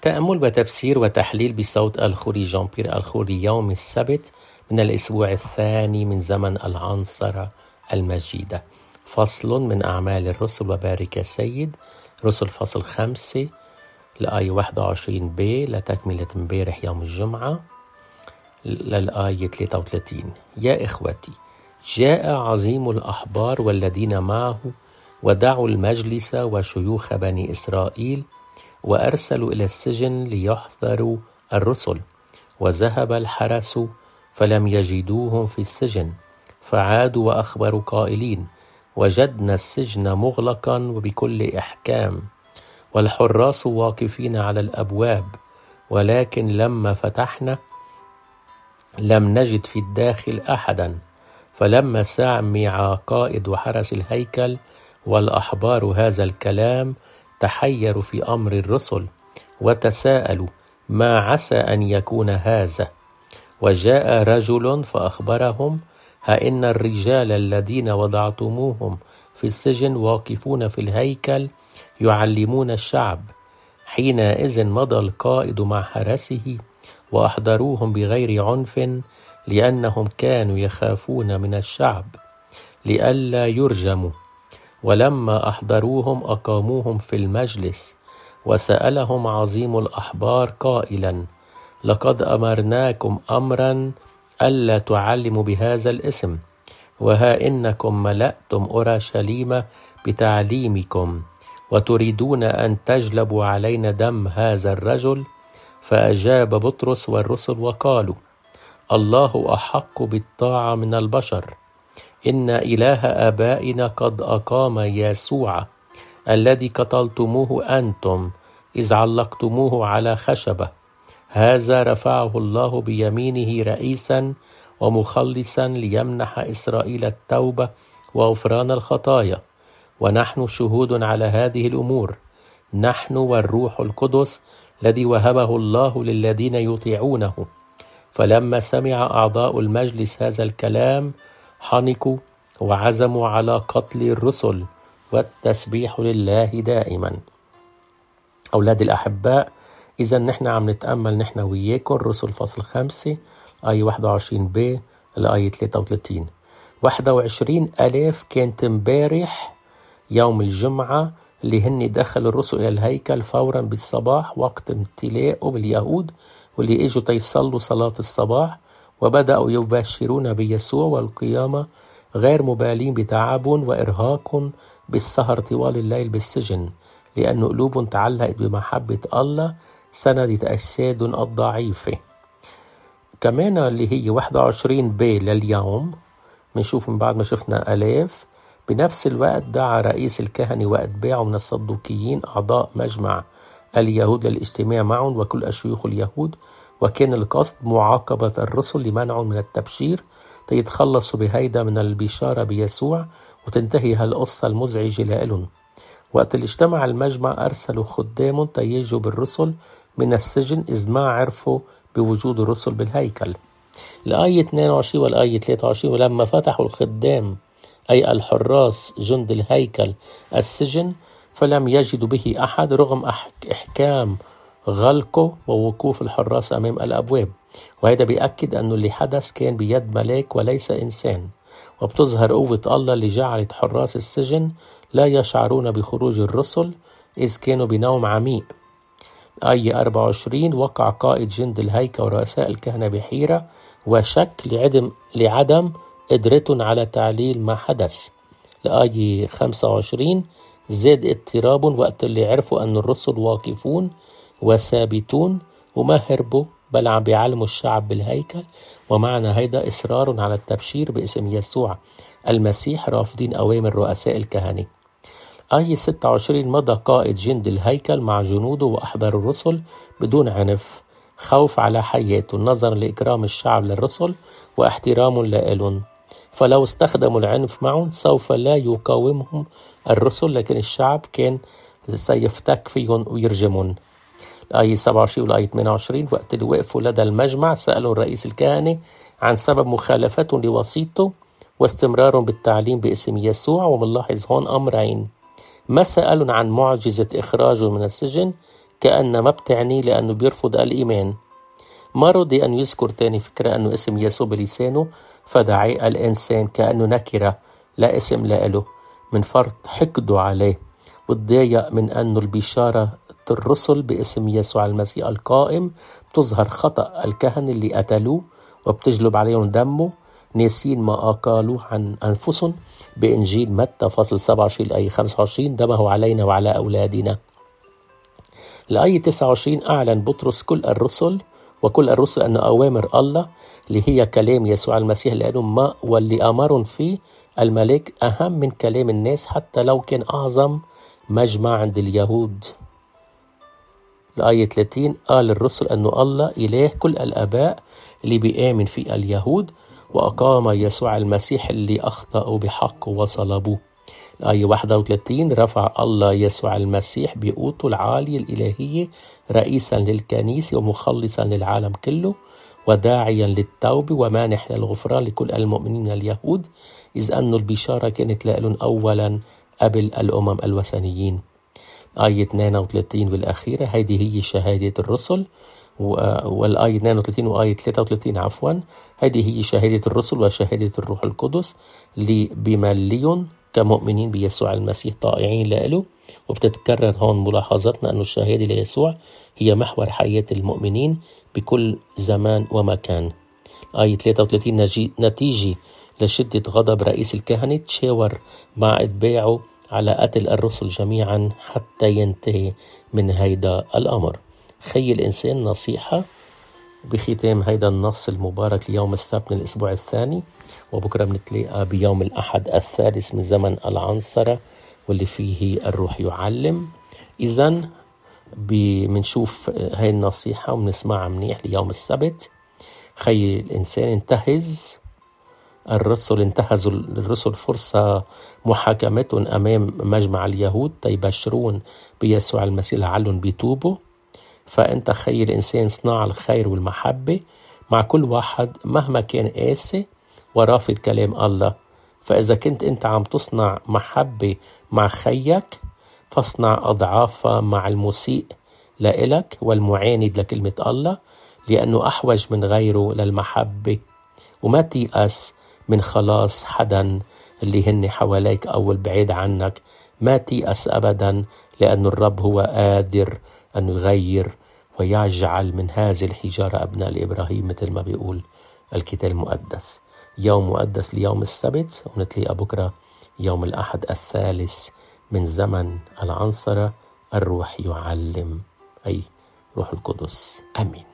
تأمل وتفسير وتحليل بصوت الخوري جان بيير الخوري يوم السبت من الأسبوع الثاني من زمن العنصرة المجيدة. فصل من أعمال الرسل وبارك السيد، رسل فصل 5 الآية 21b لتكملة امبارح يوم الجمعة للآية 33. يا إخوتي، جاء عظيم الأحبار والذين معه ودعوا المجلس وشيوخ بني إسرائيل وأرسلوا إلى السجن ليحضروا الرسل، وذهب الحرس فلم يجدوهم في السجن، فعادوا وأخبروا قائلين: وجدنا السجن مغلقا وبكل إحكام، والحراس واقفين على الأبواب، ولكن لما فتحنا لم نجد في الداخل أحدا. فلما سمع قائد وحرس الهيكل والأحبار هذا الكلام تحيروا في أمر الرسل وتساءلوا ما عسى أن يكون هذا. وجاء رجل فأخبرهم: ها إن الرجال الذين وضعتموهم في السجن واقفون في الهيكل يعلمون الشعب. حينئذ مضى القائد مع حرسه وأحضروهم بغير عنف، لأنهم كانوا يخافون من الشعب لئلا يرجموا. ولما أحضروهم أقاموهم في المجلس، وسألهم عظيم الأحبار قائلا: لقد أمرناكم أمرا ألا تعلموا بهذا الاسم، وها إنكم ملأتم أورشليم بتعليمكم، وتريدون أن تجلبوا علينا دم هذا الرجل. فأجاب بطرس والرسل وقالوا: الله أحق بالطاعة من البشر. إن إله آبائنا قد أقام يسوع الذي قتلتموه أنتم إذ علقتموه على خشبة. هذا رفعه الله بيمينه رئيسا ومخلصا ليمنح إسرائيل التوبة وغفران الخطايا. ونحن شهود على هذه الأمور، نحن والروح القدس الذي وهبه الله للذين يطيعونه. فلما سمع أعضاء المجلس هذا الكلام حنقوا وعزموا على قتل الرسل، والتسبيح لله دائما. أولاد الأحباء، إذا نحن عم نتأمل نحن وياكم رسل فصل 5 آية 21b الآية 33. 21,000 كانت امبارح يوم الجمعة اللي هن دخل الرسل إلى الهيكل فورا بالصباح وقت امتلاءه باليهود، واللي اجوا تيصلوا صلاة الصباح وبدأوا يبشرون بيسوع والقيامة، غير مبالين بتعبهم وإرهاقهم بالسهر طوال الليل بالسجن، لأن قلوبهم تعلقت بمحبة الله سندت أجسادهم الضعيفة. كمان اللي هي 21b لليوم بنشوف من بعد ما شفنا آلاف. بنفس الوقت دعا رئيس الكهنة وأتباعه من الصدوقيين أعضاء مجمع اليهود للاجتماع معهم وكل أشيوخ اليهود، وكان القصد معاقبة الرسل لمنعهم من التبشير تيتخلصوا بهيدا من البشارة بيسوع وتنتهي هالقصة المزعجة لإلهم. وقت اللي اجتمع المجمع أرسلوا خدامهم تيجوا بالرسل من السجن إذ ما عرفوا بوجود الرسل بالهيكل. الآية 22 والآية 23: ولما فتحوا الخدام أي الحراس جند الهيكل السجن فلم يجدوا به أحد رغم إحكام غلقه ووقوف الحراس أمام الأبواب. وهذا بيأكد أنه اللي حدث كان بيد ملاك وليس إنسان، وبتظهر قوة الله اللي جعلت حراس السجن لا يشعرون بخروج الرسل إذ كانوا بنوم عميق. آية 24: وقع قائد جند الهيكل ورؤساء الكهنة بحيرة وشك لعدم قدرتهم على تعليل ما حدث. الآية 25: زاد اضطراب وقت اللي عرفوا أن الرسل واقفون وثابتون وما هربوا بل عم بيعلموا الشعب بالهيكل، ومعنى هيدا إصرار على التبشير باسم يسوع المسيح رافضين أوامر رؤساء الكهنة. آية 26: مضى قائد جند الهيكل مع جنوده وأحضر الرسل بدون عنف، خوف على حياته نظرا لإكرام الشعب للرسل واحترام لإلهم. فلو استخدموا العنف معهم سوف لا يقاومهم الرسل، لكن الشعب كان سيفتك فيهم ويرجمون. الآية 27 والآية 28: وقت اللي وقفوا لدى المجمع سألوا الرئيس الكهنة عن سبب مخالفتهم لوصيته واستمرارهم بالتعليم باسم يسوع. ومنلاحظ هون أمرين: ما سألوا عن معجزة إخراجه من السجن كأن ما بتعني لأنه بيرفض الإيمان. ما رضي أن يذكر تاني فكرة أنه اسم يسوع بلسانه، فدعي الإنسان كأنه نكرة لا اسم له من فرط حقده عليه، وتضايق من أنه البشارة الرسل باسم يسوع المسيح القائم بتظهر خطأ الكهنة اللي قتلوه وبتجلب عليهم دمه، ناسين ما قالوه عن أنفسهم بإنجيل متى فصل 27 الآية 25: دمه علينا وعلى أولادنا. الآية 29: أعلن بطرس كل الرسل أن أوامر الله اللي هي كلام يسوع المسيح لأنهم ما واللي أمرهم فيه الملك أهم من كلام الناس حتى لو كان أعظم مجمع عند اليهود. الآية 30: قال الرسل أن الله إله كل الآباء اللي بيآمن فيه اليهود، وأقام يسوع المسيح اللي أخطأوا بحق وصلبوه. الآية 31: رفع الله يسوع المسيح بقوته العالية الإلهية رئيسا للكنيسة ومخلصا للعالم كله، وداعيا للتوبة ومانح للغفران لكل المؤمنين اليهود، إذ أن البشارة كانت لهم أولا قبل الأمم الوثنيين. آية 32 والأخيرة: هذه هي شهادة الرسل. والآية 32 وآية 33 هذه هي شهادة الرسل وشهادة الروح القدس اللي بمليون كمؤمنين بيسوع المسيح طائعين له. وبتتكرر هون ملاحظتنا أن الشهادة ليسوع هي محور حياة المؤمنين بكل زمان ومكان. آية 33: نتيجة لشدة غضب رئيس الكهنة تشاور مع أتباعه على قتل الرسل جميعا حتى ينتهي من هيدا الأمر. خي الإنسان نصيحة بختام هيدا النص المبارك ليوم السبت من الأسبوع الثاني، وبكرة بنتلاقى بيوم الأحد الثالث من زمن العنصرة واللي فيه الروح يعلم. إذن بنشوف هاي النصيحة وبنسمعها منيح ليوم السبت. خي الإنسان انتهزوا الرسل فرصة محاكمتهم أمام مجمع اليهود تيبشرون بيسوع المسيح لعلهم بيتوبوا. فأنت خي الإنسان صنع الخير والمحبة مع كل واحد مهما كان قاسي ورافض كلام الله. فإذا كنت أنت عم تصنع محبة مع خيك، فاصنع أضعافها مع المسيء لإلك والمعاند لكلمة الله، لأنه أحوج من غيره للمحبة. وما تيأس من خلاص حدا اللي هن حواليك أو البعيد عنك، ما تيأس أبدا، لأن الرب هو قادر أن يغير ويجعل من هذه الحجارة أبناء لإبراهيم، مثل ما بيقول الكتاب المقدس. يوم مقدس ليوم السبت، ونتلاقى بكرة يوم الأحد الثالث من زمن العنصرة. الروح يعلم، أي روح القدس. آمين.